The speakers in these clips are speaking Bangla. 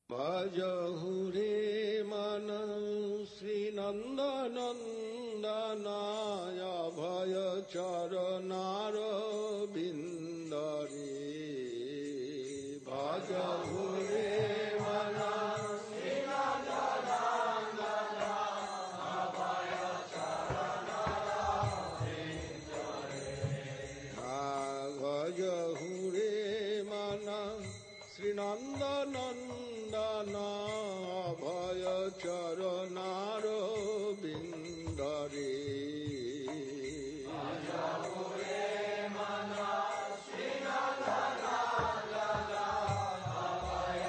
भजहु रे मन श्रीनन्दनन्दनाय अभय चरणारविन्द रे भजहु रे मन श्रीनन्दनन्दनाय अभय चरणारविन्द रे भजहु रे मन श्रीनन्दनन्दना अभय चरणारविन्द रे भजहु रे मन श्रीनन्दनन्दना अभय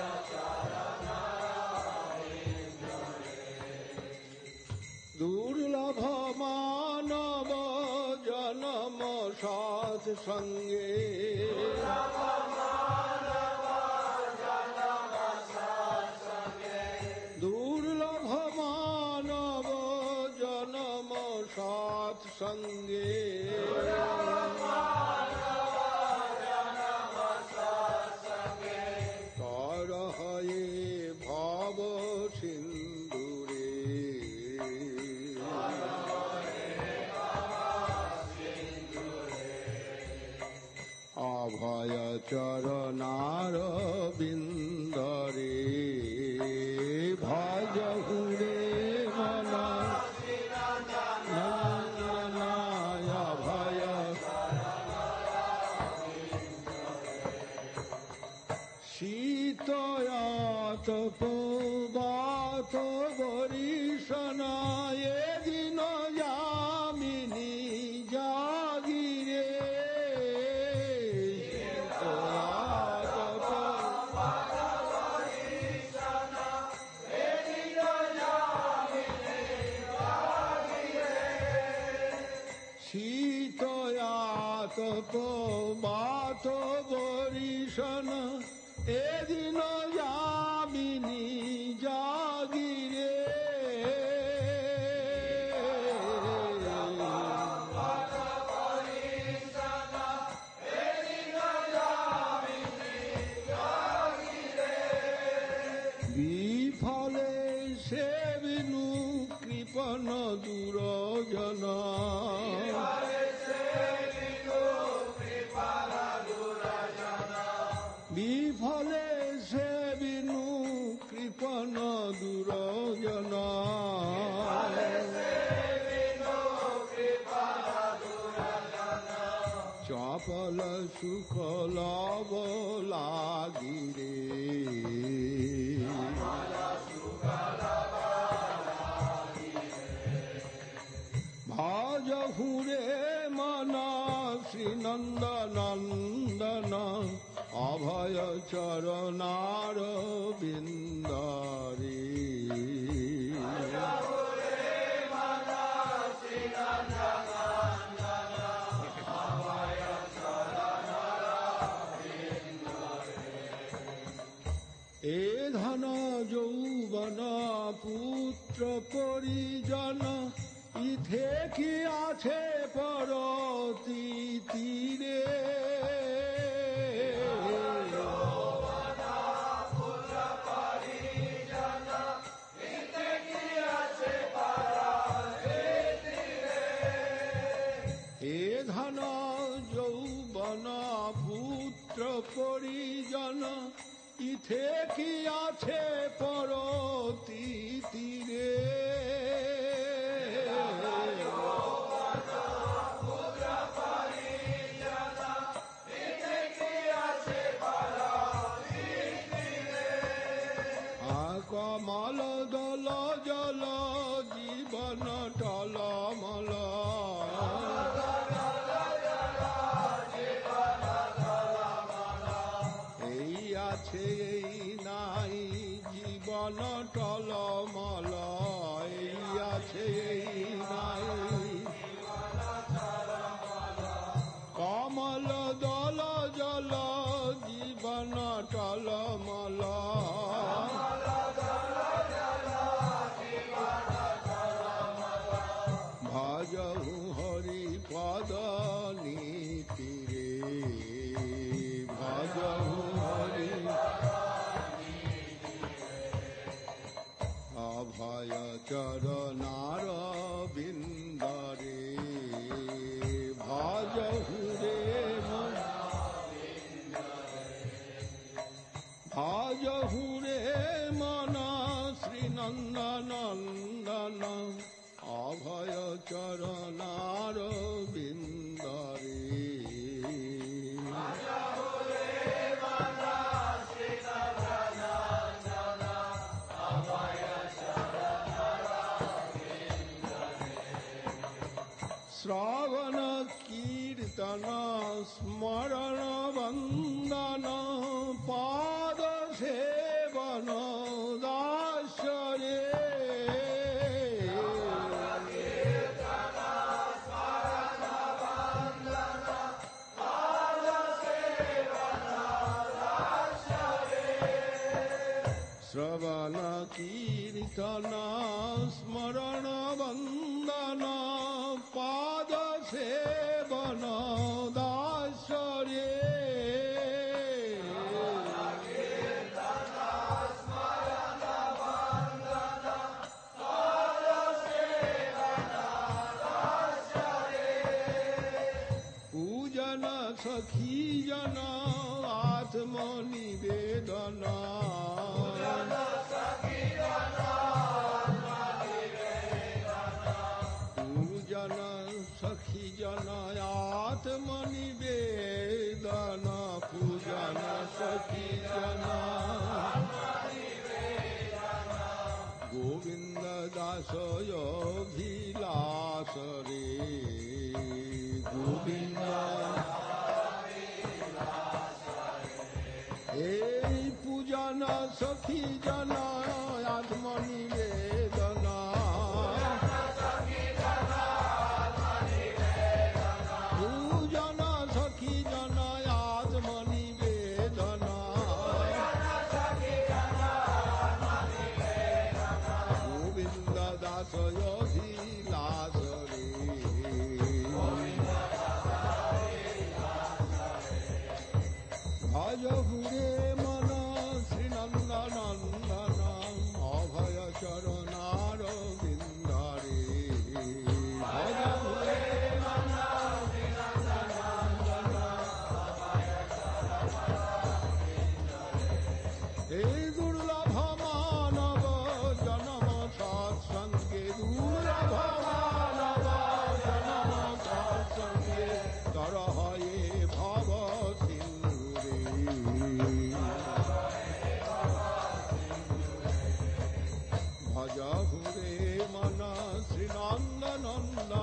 चरणारविन्द रे दुर्लभ मानव जन्म साथ संगे दुर्लभ मानव जन्म साथ संगे तरहये भव सिंधुरे अभय चरणारविन्द रे भजहु रे मन श्रीनन्दनाय अभय शीतयातपवात वरिषणा ये दिन यामिनी जागिरे शीतयातपवात वरिषण एदिन यामिनी जागिरे विफले सेविनु कृपण दुरजना विफले सेविनु कृपण दुरजना चपल सुख लाभ लागिरे भजहु रे मन श्रीनन्दनन्दन अभय चरणारविन्द रे भजहु रे मन श्रीनन्दनन्दन अभय चरणारविन्द रे ए धन यौवन पुत्र परिजन इथे कि आछे परती तीरे हे धन यौवन पुत्र परिजन इथे कि आछे परती तीरे कमल दल जल जीवन टलमल এই আছে এই নাই জীবন টলমল এই আছে এই নাই কমল দল জল জীবন টলমল भजहु हरि पद नीति रे भजहु हरि চরণার বিন্দরে ভজহু রে ভজহু রে মন শ্রীনন্দনন্দন অভয় চরণার বিন্দরে শ্রবণ কীর্তন স্মরণ বন্দন পাদ সেবন দাসরে শ্রবণ কীর্তন স্মরণ বন্দন পাদ সেবন দাসরে পূজন সখী জন আত্মনিবেদন পূজন সখী জন আত্মনিবেদন পূজন সখী জন গোবিন্দ দাস অভিলাষ রে গোবিন্দ এই পূজন সখী জন আত্মনিবেদন পূজন সখী জন আত্মনিবেদন গোবিন্দ দাস অভিলাষ রে ভজহু রে মন শ্রীনন্দনন্দন অভয় চরণার বিন্দরে ভজহু রে মন শ্রীনন্দনন্দন এই দুর্লভ মানব জনম সৎসঙ্গে দুর্লভ মানব জনম সৎসঙ্গে তর হয়ে ভব ভজহু রে মন শ্রীনন্দনন্দন